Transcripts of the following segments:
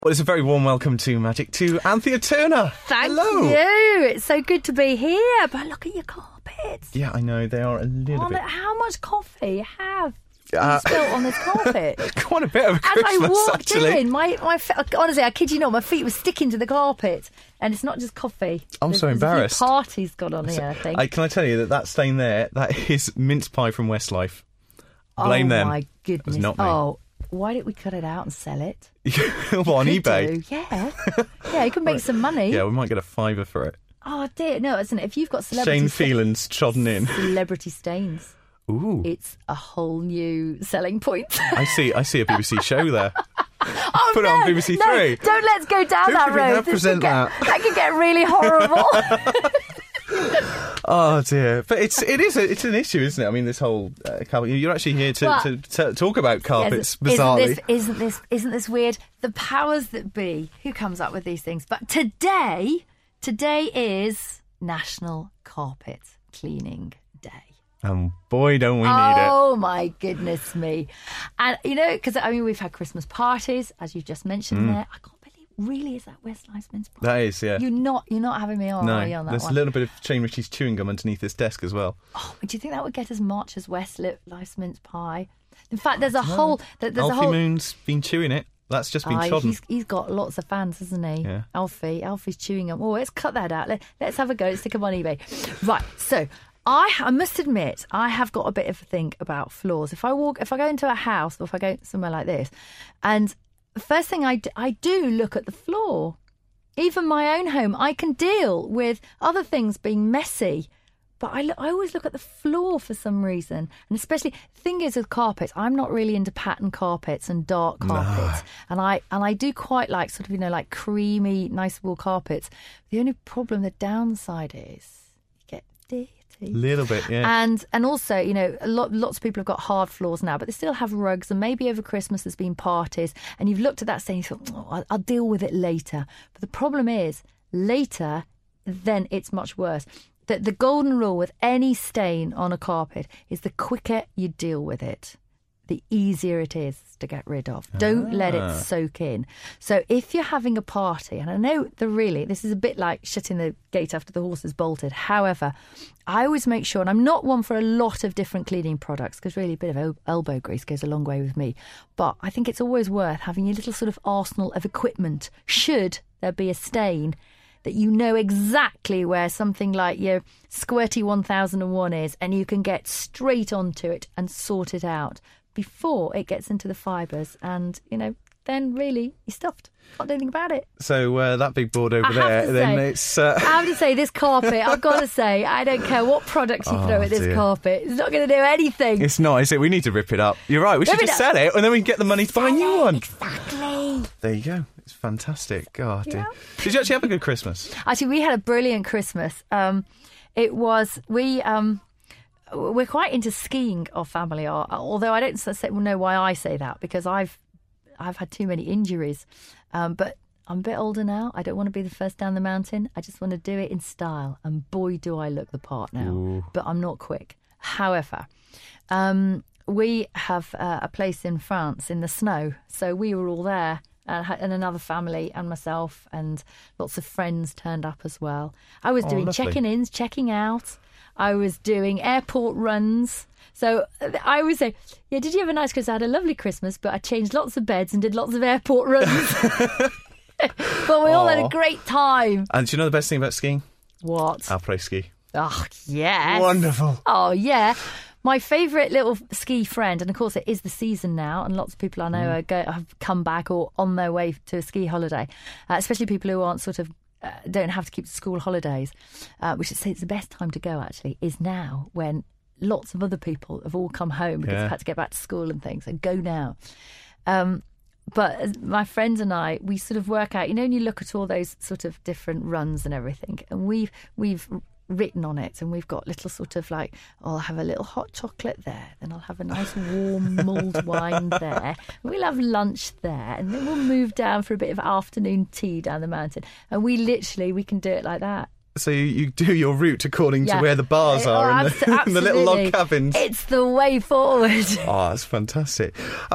Well, it's a very warm welcome to Magic to Anthea Turner. Thank Hello. you. It's so good to be here. But look at your carpets. Yeah, I know, they are a little bit... How much coffee have you spilt on this carpet? Quite a bit of Christmas, As I walked actually. in, honestly, I kid you not, my feet were sticking to the carpet. And it's not just coffee. I'm so There's embarrassed. A few parties gone on here, I think. Can I tell you that stain there, that is mince pie from Westlife. Blame them. Oh, my goodness. It's not me. Oh, why don't we cut it out and sell it? Well, on Could eBay. do, yeah. Yeah, you can make some money. Yeah, we might get a $5 for it. Oh, dear. No, isn't it? If you've got celebrity... Shane Phelan's trodden in. Celebrity stains. Ooh. It's a whole new selling point. I see a BBC show there. Oh, Put it on BBC no, Three. Don't let's go down Who that could we road. have present that? That could get really horrible. Oh dear, but it's an issue, isn't it? I mean, this whole carpet. You're actually here to talk about carpets. Bizarrely, Isn't this weird? The powers that be, who comes up with these things? But today is National Carpet Cleaning Day. And boy, don't we need it. Oh, my goodness me. And, because, we've had Christmas parties, as you just mentioned there. I can't believe, really, is that Westlife's mince pie? That is, yeah. You're not having me on, are you, on that there's one? a little bit of Shane Ritchie's chewing gum underneath this desk as well. Oh, do you think that would get as much as Westlife's mince pie? In fact, there's a whole... Alfie Moon's been chewing it. That's just been trodden. He's got lots of fans, hasn't he? Yeah. Alfie's chewing them. Oh, let's cut that out. Let's have a go. Let's stick them on eBay. Right, so... I must admit, I have got a bit of a think about floors. If I go into a house or if I go somewhere like this, and the first thing I do look at the floor. Even my own home, I can deal with other things being messy, but I always look at the floor for some reason. And especially, the thing is with carpets, I'm not really into pattern carpets and dark carpets. No. And I do quite like sort of, like creamy, nice wool carpets. The only problem, the downside is you get dirty. A little bit, yeah. And also, lots of people have got hard floors now, but they still have rugs, and maybe over Christmas there's been parties, and you've looked at that saying, you thought, I'll deal with it later. But the problem is, later, then it's much worse. The golden rule with any stain on a carpet is the quicker you deal with it, the easier it is to get rid of. Don't let it soak in. So if you're having a party, and I know this is a bit like shutting the gate after the horse has bolted. However, I always make sure, and I'm not one for a lot of different cleaning products, because really a bit of elbow grease goes a long way with me. But I think it's always worth having a little sort of arsenal of equipment, should there be a stain, that you know exactly where something like your Squirty 1001 is, and you can get straight onto it and sort it out before it gets into the fibres, and then really you're stuffed. Can't do anything about it. So that big board over there, then it's... I have to say, this carpet, I've got to say, I don't care what product you throw at this carpet, it's not going to do anything. It's not, is it? We need to rip it up. You're right, we should just sell it, and then we can get the money to buy a new one. Exactly. There you go. It's fantastic. God, dear. Did you actually have a good Christmas? Actually, we had a brilliant Christmas. We're quite into skiing, our family are. Although I don't know why I say that, because I've had too many injuries. But I'm a bit older now. I don't want to be the first down the mountain. I just want to do it in style. And boy, do I look the part now. Ooh. But I'm not quick. However, we have a place in France in the snow. So we were all there. And another family and myself, and lots of friends turned up as well. I was doing checking-ins, checking out. I was doing airport runs. So I always say, did you have a nice Christmas? I had a lovely Christmas, but I changed lots of beds and did lots of airport runs. But we all had a great time. And do you know the best thing about skiing? What? Après ski. Oh, yes. Wonderful. Oh, yeah. My favourite little ski friend, and of course it is the season now, and lots of people I know have come back or on their way to a ski holiday, especially people who aren't don't have to keep school holidays, which is the best time to go actually, is now, when lots of other people have all come home because they've had to get back to school and things, so go now. But my friends and I, we sort of work out, when you look at all those sort of different runs and everything, and we've written on it, and we've got little sort of like, I'll have a little hot chocolate there, then I'll have a nice warm mulled wine there, we'll have lunch there, and then we'll move down for a bit of afternoon tea down the mountain. And we can do it like that. So you do your route according to where the bars are in the little log cabins. It's the way forward. Oh, that's fantastic.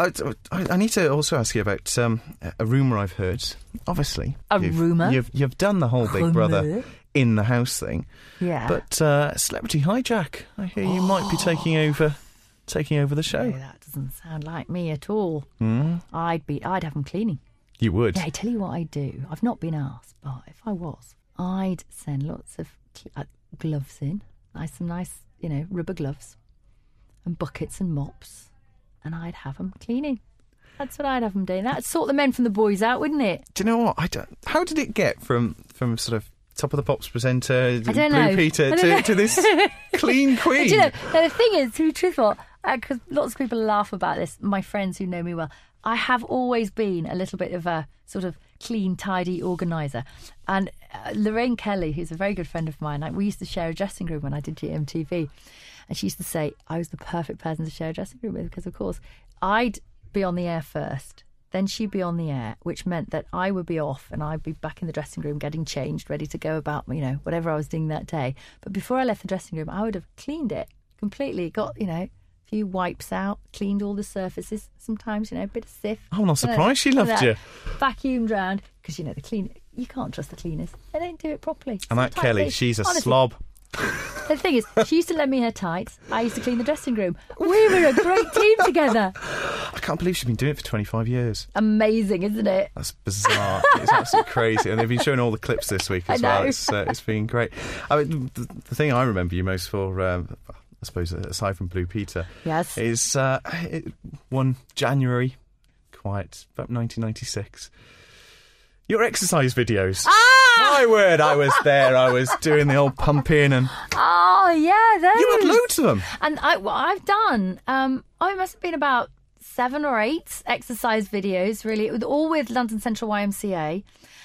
I need to also ask you about a rumour I've heard. Obviously, rumour? You've done the whole Big Brother in the house thing. Yeah. But Celebrity Hijack, I hear you might be taking over the show. No, that doesn't sound like me at all. I'd have them cleaning. You would? Yeah, I tell you what I'd do. I've not been asked, but if I was, I'd send lots of gloves in, some nice, rubber gloves, and buckets and mops, and I'd have them cleaning. That's what I'd have them doing. That'd sort the men from the boys out, wouldn't it? Do you know what? How did it get from sort of Top of the Pops presenter, Blue Peter, to this clean queen? Do you know, the thing is, to be truthful, because lots of people laugh about this, my friends who know me well, I have always been a little bit of a sort of clean, tidy organiser. And Lorraine Kelly, who's a very good friend of mine, we used to share a dressing room when I did GMTV. And she used to say I was the perfect person to share a dressing room with because, of course, I'd be on the air first, then she'd be on the air, which meant that I would be off and I'd be back in the dressing room getting changed, ready to go about, whatever I was doing that day. But before I left the dressing room, I would have cleaned it completely, got, a few wipes out, cleaned all the surfaces, sometimes, a bit of Cif. I'm not surprised she loved you. Vacuumed round, because, the cleaner, you can't trust the cleaners. They don't do it properly. And that Kelly, she's a slob. The thing is, she used to lend me her tights. I used to clean the dressing room. We were a great team together. I can't believe she's been doing it for 25 years. Amazing, isn't it? That's bizarre. It's absolutely crazy. And they've been showing all the clips this week as well. It's been great. I mean, the thing I remember you most for, I suppose, aside from Blue Peter, yes, is one January, about 1996. Your exercise videos. My word, I was there. I was doing the old pumping and... Oh, yeah, those. You had loads of them. And I've done, it must have been about 7 or 8 exercise videos, really, all with London Central YMCA.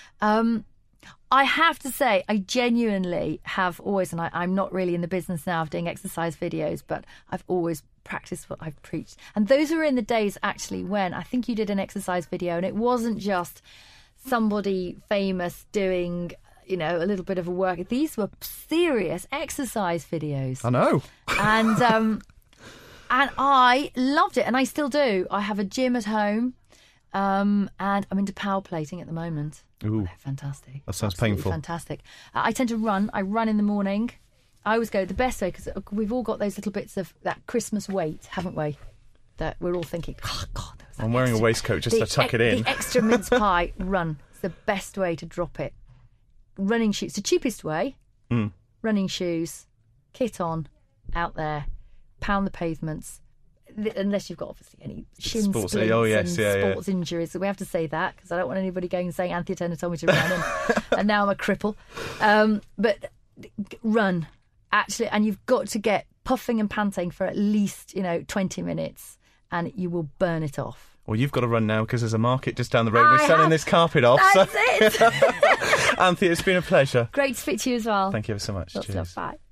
I have to say, I genuinely have always, and I'm not really in the business now of doing exercise videos, but I've always practiced what I've preached. And those were in the days, actually, when I think you did an exercise video, and it wasn't just somebody famous doing, a little bit of a work. These were serious exercise videos. I know. And I loved it, and I still do. I have a gym at home, and I'm into power plating at the moment. Ooh, fantastic. That sounds absolutely painful. Fantastic. I tend to run. I run in the morning. I always go the best way, because we've all got those little bits of that Christmas weight, haven't we? That we're all thinking, oh, God, there was that I'm wearing a waistcoat just to tuck it in. The extra mince pie, run. It's the best way to drop it. Running shoes, the cheapest way. Running shoes, kit on, out there, pound the pavements. Unless you've got obviously any shin splints and sports injuries. So we have to say that, because I don't want anybody going and saying Anthea Turner told me to run and now I'm a cripple. But run, actually, and you've got to get puffing and panting for at least 20 minutes, and you will burn it off. Well, you've got to run now because there's a market just down the road. We're selling this carpet off. That's it. Anthea, it's been a pleasure. Great to speak to you as well. Thank you ever so much. Lots Cheers. of love. Bye.